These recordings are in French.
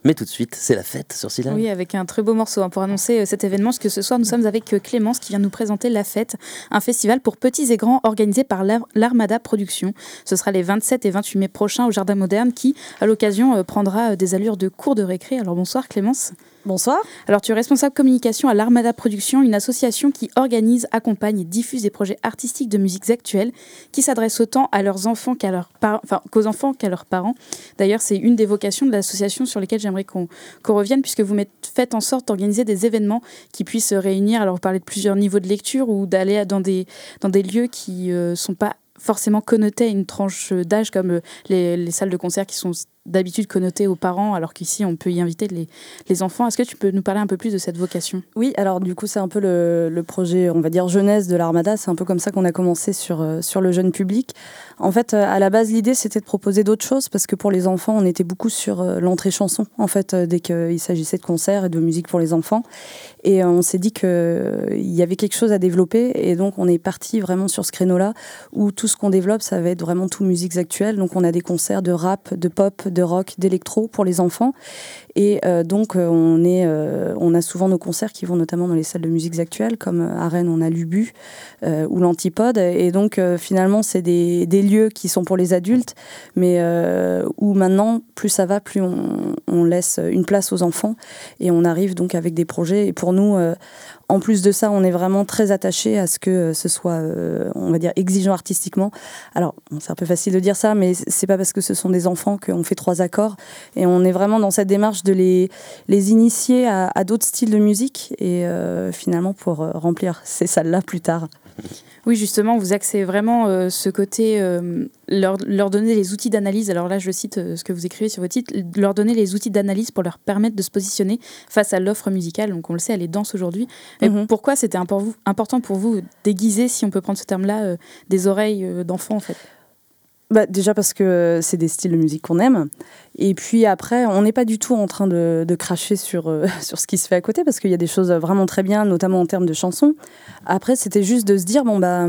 Mais tout de suite, c'est la fête sur Syllab. Oui, avec un très beau morceau pour annoncer cet événement. Parce que ce soir, nous sommes avec Clémence qui vient nous présenter La Fête, un festival pour petits et grands organisé par l'Armada Productions. Ce sera les 27 et 28 mai prochains au Jardin Moderne qui, à l'occasion, prendra des allures de cours de récré. Alors bonsoir Clémence. Bonsoir. Alors tu es responsable communication à l'Armada Productions, une association qui organise, accompagne et diffuse des projets artistiques de musiques actuelles qui s'adressent autant à leurs enfants qu'aux enfants qu'à leurs parents. D'ailleurs, c'est une des vocations de l'association sur lesquelles j'aimerais qu'on revienne, puisque vous faites en sorte d'organiser des événements qui puissent réunir, alors vous parlez de plusieurs niveaux de lecture ou d'aller dans des lieux qui ne sont pas forcément connotés à une tranche d'âge comme les salles de concert qui sont d'habitude connotées aux parents, alors qu'ici on peut y inviter les enfants. Est-ce que tu peux nous parler un peu plus de cette vocation ? Oui, alors du coup c'est un peu le projet, on va dire jeunesse de l'Armada, c'est un peu comme ça qu'on a commencé sur le jeune public. En fait, à la base, l'idée c'était de proposer d'autres choses, parce que pour les enfants, on était beaucoup sur l'entrée chanson, en fait, dès qu'il s'agissait de concerts et de musique pour les enfants. Et on s'est dit qu'il y avait quelque chose à développer, et donc on est parti vraiment sur ce créneau-là, où tout ce qu'on développe, ça va être vraiment tout musiques actuelles. Donc on a des concerts de rap, de pop, de rock, d'électro pour les enfants. Et donc on a souvent nos concerts qui vont notamment dans les salles de musiques actuelles, comme à Rennes on a l'Ubu ou l'Antipode. Et donc finalement c'est des lieux qui sont pour les adultes, mais où maintenant plus ça va, plus on laisse une place aux enfants, et on arrive donc avec des projets. Et pour nous, en plus de ça, on est vraiment très attaché à ce que ce soit, on va dire, exigeant artistiquement. Alors, c'est un peu facile de dire ça, mais c'est pas parce que ce sont des enfants qu'on fait 3 accords. Et on est vraiment dans cette démarche de les initier à d'autres styles de musique, et finalement pour remplir ces salles-là plus tard. Oui, justement, vous axez vraiment ce côté, leur donner les outils d'analyse. Alors là, je cite ce que vous écrivez sur votre titre, leur donner les outils d'analyse pour leur permettre de se positionner face à l'offre musicale. Donc on le sait, elle est dense aujourd'hui. Mais pourquoi c'était important pour vous d'aiguiser, si on peut prendre ce terme-là, des oreilles d'enfants en fait ? Déjà parce que c'est des styles de musique qu'on aime. Et puis après, on n'est pas du tout en train de cracher sur ce qui se fait à côté, parce qu'il y a des choses vraiment très bien, notamment en termes de chansons. Après, c'était juste de se dire,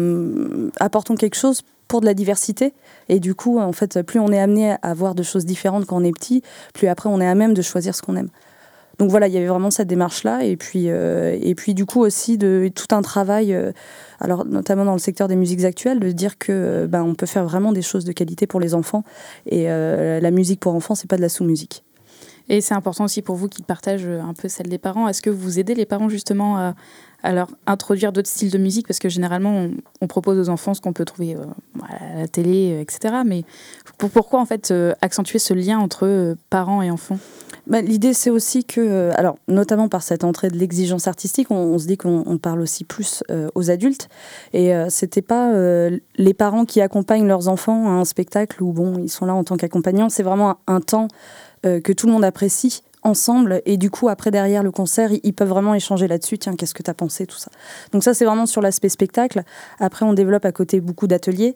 apportons quelque chose pour de la diversité. Et du coup, en fait, plus on est amené à voir de choses différentes quand on est petit, plus après on est à même de choisir ce qu'on aime. Donc voilà, il y avait vraiment cette démarche-là. Et puis du coup aussi, tout un travail, alors notamment dans le secteur des musiques actuelles, de dire que on peut faire vraiment des choses de qualité pour les enfants. Et la musique pour enfants, c'est pas de la sous-musique. Et c'est important aussi pour vous qu'ils partagent un peu celle des parents. Est-ce que vous aidez les parents justement à leur introduire d'autres styles de musique ? Parce que généralement, on propose aux enfants ce qu'on peut trouver à la télé, etc. Mais pourquoi en fait accentuer ce lien entre parents et enfants ? L'idée, c'est aussi que, alors notamment par cette entrée de l'exigence artistique, on se dit qu'on parle aussi plus aux adultes. Et c'était pas les parents qui accompagnent leurs enfants à un spectacle où ils sont là en tant qu'accompagnants. C'est vraiment un temps que tout le monde apprécie ensemble, et du coup après derrière le concert ils peuvent vraiment échanger là-dessus. Tiens, qu'est-ce que t'as pensé, tout ça. Donc ça, c'est vraiment sur l'aspect spectacle. Après, on développe à côté beaucoup d'ateliers,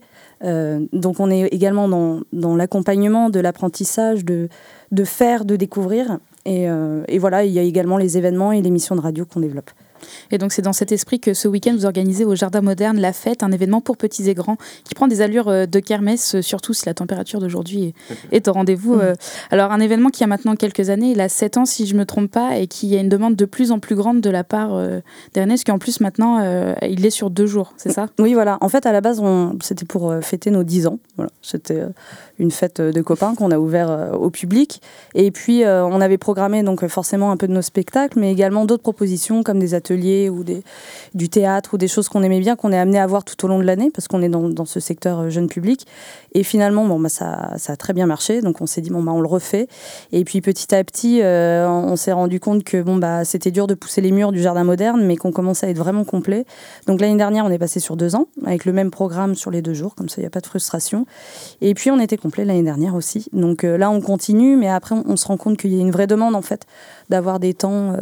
donc on est également dans l'accompagnement, de l'apprentissage, de faire, de découvrir, et voilà, il y a également les événements et l'émission de radio qu'on développe. Et donc c'est dans cet esprit que ce week-end vous organisez au Jardin Moderne La Fête, un événement pour petits et grands qui prend des allures de kermesse, surtout si la température d'aujourd'hui est au rendez-vous. Alors un événement qui a maintenant quelques années, il a 7 ans si je ne me trompe pas, et qui a une demande de plus en plus grande de la part des Rennais, parce qu'en plus maintenant il est sur 2 jours, c'est ça ? Oui, voilà. En fait, à la base, c'était pour fêter nos 10 ans. Voilà. C'était une fête de copains qu'on a ouvert au public. Et puis on avait programmé donc forcément un peu de nos spectacles, mais également d'autres propositions comme des ateliers ou du théâtre ou des choses qu'on aimait bien, qu'on est amené à voir tout au long de l'année, parce qu'on est dans ce secteur jeune public. Et finalement, ça a très bien marché, donc on s'est dit on le refait. Et puis petit à petit, on s'est rendu compte que c'était dur de pousser les murs du Jardin Moderne, mais qu'on commençait à être vraiment complet. Donc l'année dernière, on est passé sur 2 ans avec le même programme sur les 2 jours, comme ça il n'y a pas de frustration. Et puis on était complet l'année dernière aussi. Donc là, on continue, mais après on se rend compte qu'il y a une vraie demande en fait d'avoir des temps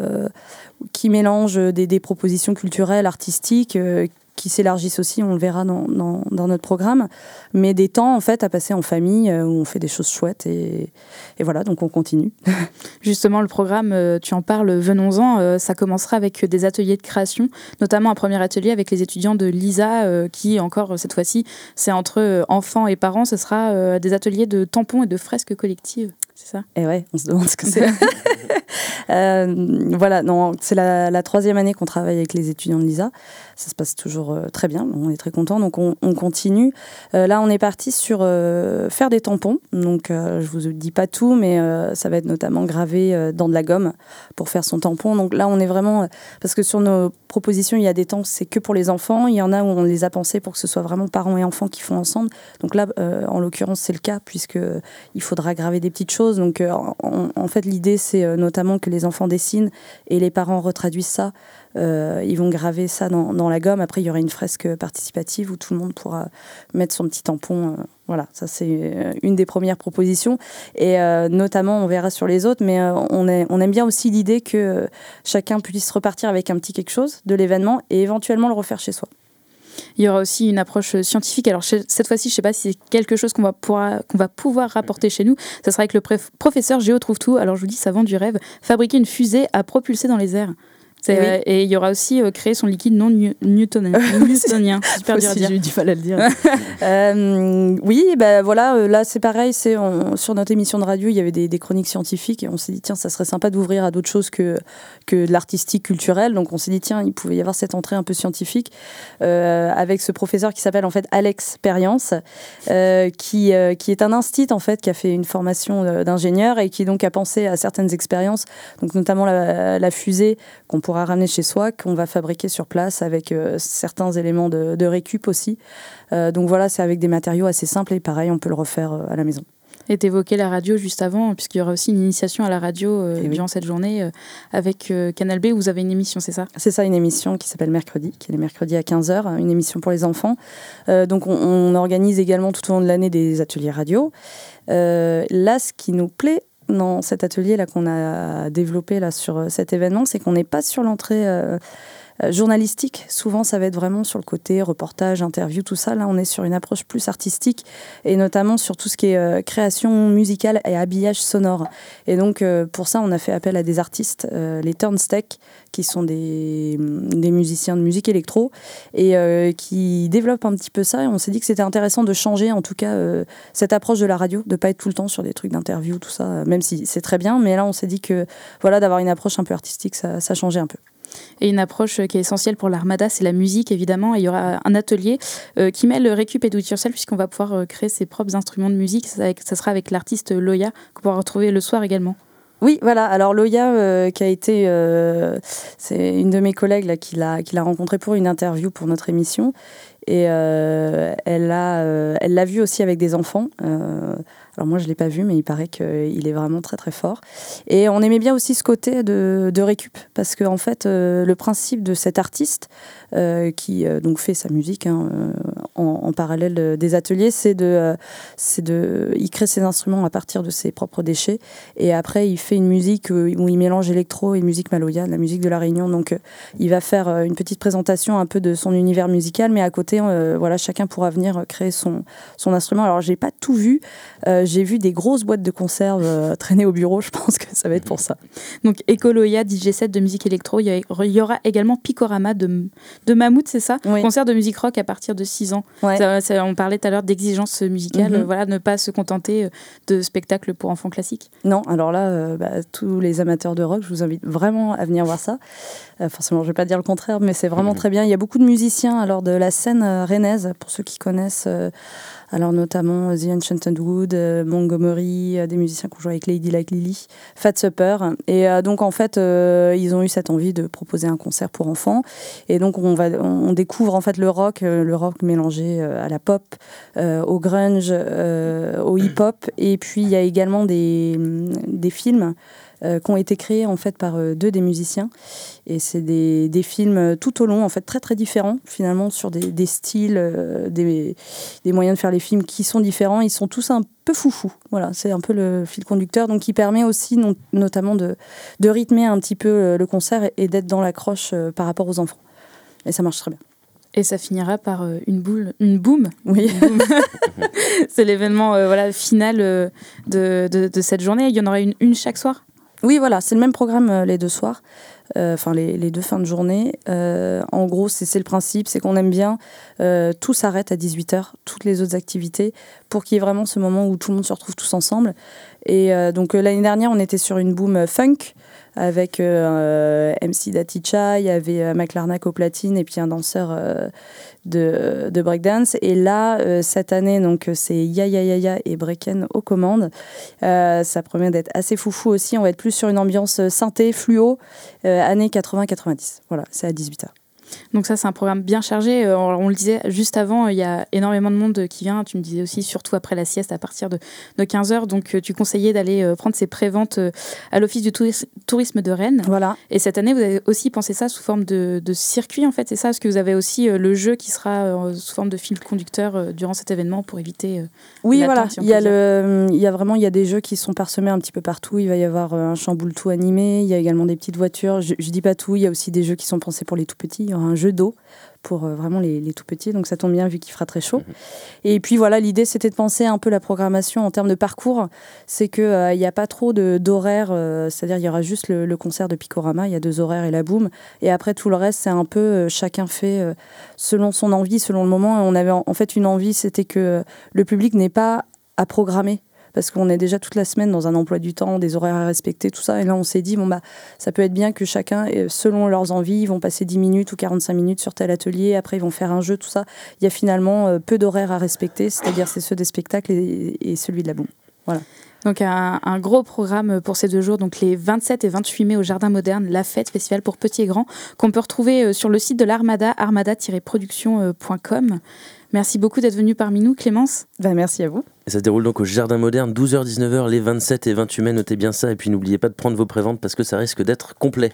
qui mélangent des propositions culturelles, artistiques, qui s'élargissent aussi, on le verra dans notre programme, mais des temps en fait à passer en famille où on fait des choses chouettes, et voilà, donc on continue. Justement, le programme, tu en parles, venons-en, ça commencera avec des ateliers de création, notamment un premier atelier avec les étudiants de l'ISA, qui encore cette fois-ci, c'est entre enfants et parents, ce sera des ateliers de tampons et de fresques collectives. c'est ça? Et ouais, on se demande ce que c'est. Voilà, non, c'est la 3e année qu'on travaille avec les étudiants de l'ISA. Ça se passe toujours très bien, on est très contents, donc on continue. Là, on est parti sur faire des tampons. Donc, je vous dis pas tout, mais ça va être notamment gravé dans de la gomme pour faire son tampon. Donc là, on est vraiment... Parce que sur nos propositions, il y a des temps, c'est que pour les enfants. Il y en a où on les a pensés pour que ce soit vraiment parents et enfants qui font ensemble. Donc là, en l'occurrence, c'est le cas, puisqu'il faudra graver des petites choses. Donc, en fait, l'idée, c'est notamment que les enfants dessinent et les parents retraduisent ça. Ils vont graver ça dans la gomme. Après, il y aura une fresque participative où tout le monde pourra mettre son petit tampon. Voilà, ça c'est une des premières propositions. Et notamment, on verra sur les autres, mais on aime bien aussi l'idée que chacun puisse repartir avec un petit quelque chose de l'événement et éventuellement le refaire chez soi. Il y aura aussi une approche scientifique. Alors cette fois-ci, je ne sais pas si c'est quelque chose qu'on va pouvoir rapporter chez nous. Ça sera avec le professeur Géo Trouve Tout. Alors je vous dis, ça vend du rêve. Fabriquer une fusée à propulser dans les airs. Oui. Et il y aura aussi créer son liquide non newtonien. Super dur à dire. J'ai eu du mal à le dire. Oui, ben voilà, là c'est pareil. Sur notre émission de radio, il y avait des chroniques scientifiques et on s'est dit tiens, ça serait sympa d'ouvrir à d'autres choses que de l'artistique culturel. Donc on s'est dit tiens, il pouvait y avoir cette entrée un peu scientifique avec ce professeur qui s'appelle en fait Alex Perience, qui est un instit en fait, qui a fait une formation d'ingénieur et qui donc a pensé à certaines expériences, donc notamment la fusée qu'on pourra ramener chez soi, qu'on va fabriquer sur place avec certains éléments de récup aussi. Donc voilà, c'est avec des matériaux assez simples et pareil, on peut le refaire à la maison. Et t'évoquais la radio juste avant, puisqu'il y aura aussi une initiation à la radio durant cette journée avec Canal B, où vous avez une émission, c'est ça? C'est ça, une émission qui s'appelle Mercredi, qui est les mercredis à 15h, une émission pour les enfants. Donc on organise également tout au long de l'année des ateliers radio. Là, ce qui nous plaît dans cet atelier-là qu'on a développé là, sur cet événement, c'est qu'on n'est pas sur l'entrée journalistique. Souvent, ça va être vraiment sur le côté reportage, interview, tout ça. Là, on est sur une approche plus artistique et notamment sur tout ce qui est création musicale et habillage sonore. Et donc, pour ça, on a fait appel à des artistes, les Turnstech, qui sont des musiciens de musique électro et qui développent un petit peu ça. Et on s'est dit que c'était intéressant de changer, en tout cas, cette approche de la radio, de ne pas être tout le temps sur des trucs d'interview, tout ça, même si c'est très bien. Mais là, on s'est dit que voilà, d'avoir une approche un peu artistique, ça changeait un peu. Et une approche qui est essentielle pour l'Armada, c'est la musique, évidemment. Et il y aura un atelier qui mêle récup et do it yourself, puisqu'on va pouvoir créer ses propres instruments de musique. Ça sera avec l'artiste Loya, qu'on pourra retrouver le soir également. Oui, voilà. Alors Loya, qui a été, c'est une de mes collègues là, qui l'a rencontrée pour une interview pour notre émission. Et elle l'a vu aussi avec des enfants. Alors moi, je ne l'ai pas vu, mais il paraît qu'il est vraiment très, très fort. Et on aimait bien aussi ce côté de récup, parce qu'en fait, le principe de cet artiste qui donc fait sa musique en parallèle des ateliers, il crée ses instruments à partir de ses propres déchets. Et après, il fait une musique où il mélange électro et musique maloya, la musique de La Réunion. Donc, il va faire une petite présentation un peu de son univers musical, mais à côté, voilà, chacun pourra venir créer son instrument. Alors, je n'ai pas tout vu. J'ai vu des grosses boîtes de conserve traîner au bureau. Je pense que ça va être pour ça. Donc, Ecoloya, DJ set de musique électro. Il y aura également Picorama de Mammouth, c'est ça? Oui. Concert de musique rock à partir de 6 ans. Ouais. On parlait tout à l'heure d'exigence musicale. Voilà, ne pas se contenter de spectacles pour enfants classiques. Non, alors là, tous les amateurs de rock, je vous invite vraiment à venir voir ça. Forcément, je ne vais pas dire le contraire, mais c'est vraiment très bien. Il y a beaucoup de musiciens alors, de la scène rennaise, pour ceux qui connaissent... alors notamment The Enchanted Wood, Montgomery, des musiciens qui ont joué avec Lady Like Lily, Fat Supper. Et donc en fait, ils ont eu cette envie de proposer un concert pour enfants. Et donc on découvre en fait le rock mélangé à la pop, au grunge, au hip-hop. Et puis il y a également des films qui ont été créés en fait par deux des musiciens, et c'est des films tout au long en fait très très différents finalement, sur des styles, des moyens de faire les films qui sont différents. Ils sont tous un peu foufou, voilà, c'est un peu le fil conducteur, donc qui permet aussi notamment de rythmer un petit peu le concert et d'être dans l'accroche par rapport aux enfants, et ça marche très bien. Et ça finira par une boom. Oui. C'est l'événement final de cette journée. Il y en aura une chaque soir. Oui, voilà, c'est le même programme les deux soirs. les 2 fins de journée. En gros, c'est le principe, c'est qu'on aime bien, tout s'arrête à 18h, toutes les autres activités, pour qu'il y ait vraiment ce moment où tout le monde se retrouve tous ensemble. Et donc l'année dernière, on était sur une boom funk, avec MC Daticha, il y avait McLarnac au platine et puis un danseur de breakdance. Et là, cette année, donc, c'est Ya Ya Ya Ya et Breaken aux commandes. Ça promet d'être assez foufou aussi. On va être plus sur une ambiance synthé, fluo, années 80-90. Voilà, c'est à 18h. Donc ça, c'est un programme bien chargé. On le disait juste avant, il y a énormément de monde qui vient. Tu me disais aussi, surtout après la sieste, à partir de 15h. Donc tu conseillais d'aller prendre ces préventes à l'Office du tourisme de Rennes. Voilà. Et cette année, vous avez aussi pensé ça sous forme de circuit, en fait. C'est ça, parce que vous avez aussi le jeu qui sera sous forme de fil conducteur durant cet événement pour éviter oui, voilà. l'attente, si on peut dire. Il y a des jeux qui sont parsemés un petit peu partout. Il va y avoir un chamboule tout animé. Il y a également des petites voitures. Je dis pas tout. Il y a aussi des jeux qui sont pensés pour les tout petits. Il y aura un jeu d'eau pour vraiment les tout petits, donc ça tombe bien vu qu'il fera très chaud. Et puis voilà, l'idée c'était de penser un peu la programmation en termes de parcours, c'est qu'il n'y a pas trop d'horaires, c'est-à-dire il y aura juste le concert de Picorama, il y a 2 horaires et la boum, et après tout le reste c'est un peu, chacun fait selon son envie, selon le moment. On avait en fait une envie, c'était que le public n'ait pas à programmer, parce qu'on est déjà toute la semaine dans un emploi du temps, des horaires à respecter, tout ça. Et là, on s'est dit, ça peut être bien que chacun, selon leurs envies, ils vont passer 10 minutes ou 45 minutes sur tel atelier, après ils vont faire un jeu, tout ça. Il y a finalement peu d'horaires à respecter, c'est-à-dire c'est ceux des spectacles et celui de la boum. Voilà. Donc un gros programme pour ces 2 jours, donc les 27 et 28 mai au Jardin Moderne, la fête, festival pour petits et grands, qu'on peut retrouver sur le site de l'Armada, armada-production.com. Merci beaucoup d'être venue parmi nous, Clémence. Merci à vous. Et ça se déroule donc au Jardin Moderne, 12h-19h, les 27 et 28 mai, notez bien ça. Et puis n'oubliez pas de prendre vos préventes parce que ça risque d'être complet.